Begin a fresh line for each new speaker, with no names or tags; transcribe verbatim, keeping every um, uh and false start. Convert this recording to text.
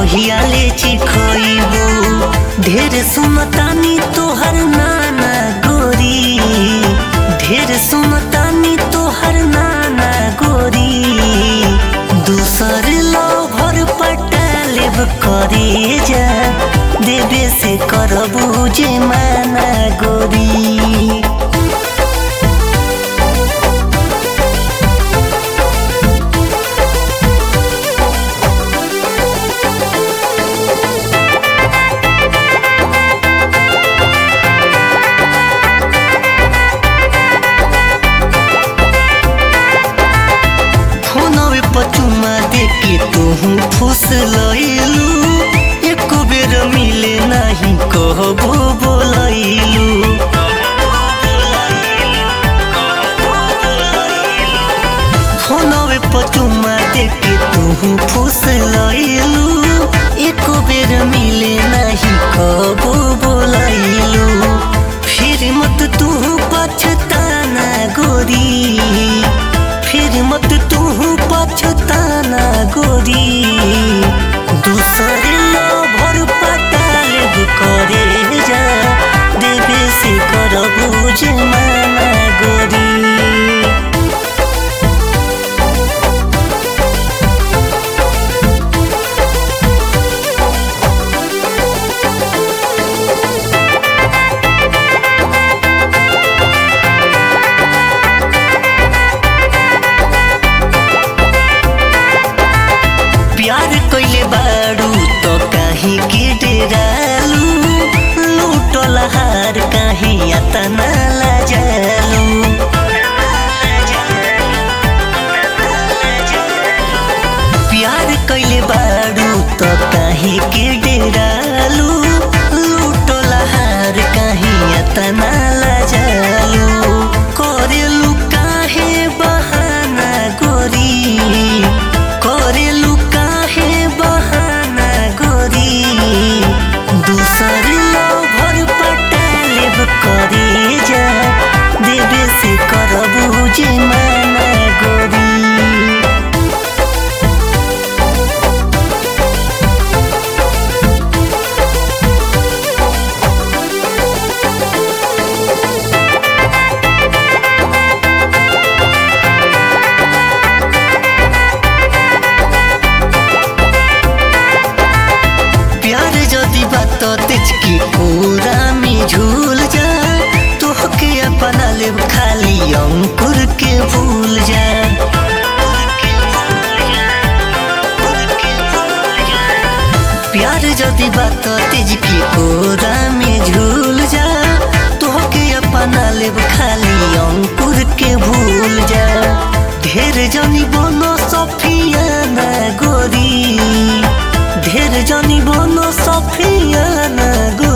कहिया ले चिखइबू ढेर सुनतानी तोहर नाना गोरी ढेर सुनतानी तोहर नाना गोरी दूसर लभर पटालेब करे जा देवे से करबू जे माना गोरी। पचुमा देके तुहू फुस लइलू एको बेर मिले नहीं कहबो बोलैलू फोनवे पचुमा देके तुहू फुस लइलू एको बेर मिले नहीं कहबो बोलैलू फिर मत तू पछताना गोरी फिर मत तू पछताना गोरी दूसर लभर पटालेब करे जा देवे से करबू जे माना गोरी। प्यार कइले बारू तो काहे के डेरालू लूटल हार काहे यातना लाजालू प्यार कइले बारू तो काहे के डेरालू लूटल हार काहे यातना लाजालू करेलू काहे बहाना गोरी करेलू दूसर लभर पटालेब करे जा देवे से करबू जे माना गोरी। बात तेज की पूरा में झूल जा तोहके अपना लेब खाली अंकुर के भूल जा प्यार जदी बात तेज की पूरा में झूल जा तोहके अपना लेब खाली अंकुर के भूल जा ढेर जनी बनो सफियाना गोरी ढेर जनी बनो सफियाना गोरी।